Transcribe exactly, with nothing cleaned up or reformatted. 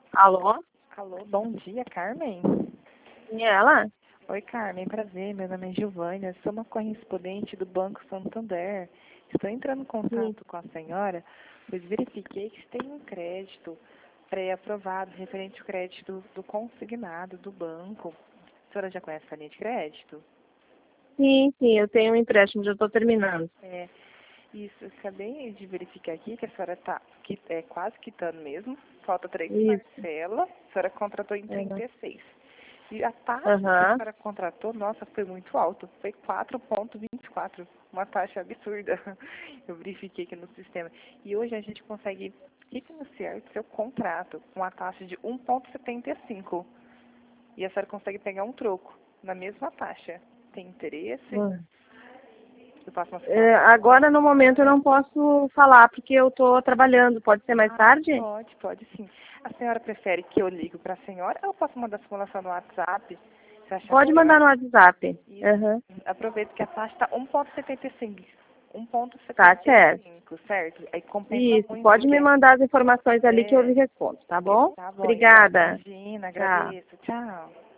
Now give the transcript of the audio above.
Alô? Alô, bom dia, Carmen. E ela? Oi, Carmen, prazer. Meu nome é Giovânia, sou uma correspondente do Banco Santander. Estou entrando em Sim. contato com a senhora, pois verifiquei que tem um crédito pré-aprovado referente ao crédito do consignado do banco. A senhora já conhece a linha de crédito? Sim, sim, eu tenho um empréstimo, já estou terminando. É, isso, eu acabei de verificar aqui que a senhora está é, quase quitando mesmo. Falta três Isso. parcelas, a senhora contratou em trinta Aham. e seis. E a taxa que a Aham. senhora contratou, nossa, foi muito alto. Foi quatro vírgula vinte e quatro. Uma taxa absurda. Eu verifiquei aqui no sistema. E hoje a gente consegue refinanciar o seu contrato com a taxa de um vírgula setenta e cinco. E a senhora consegue pegar um troco na mesma taxa. Tem interesse? Hum. Eu passo uma É, simulação. agora, no momento, eu não posso falar, porque eu estou trabalhando. Pode ser mais Ah, tarde? pode, pode sim. A senhora prefere que eu ligue para a senhora ou eu posso mandar a simulação no WhatsApp? Você acha Pode melhor? mandar no WhatsApp. Isso. Aham. Aproveita que a taxa está um vírgula setenta e cinco. Tá certo. um vírgula setenta e cinco, certo? Aí compensa Isso, muito, pode me porque mandar as informações ali que eu é, lhe respondo, tá porque bom? tá bom, então. Obrigada. Imagina, Tchau. agradeço. Tchau.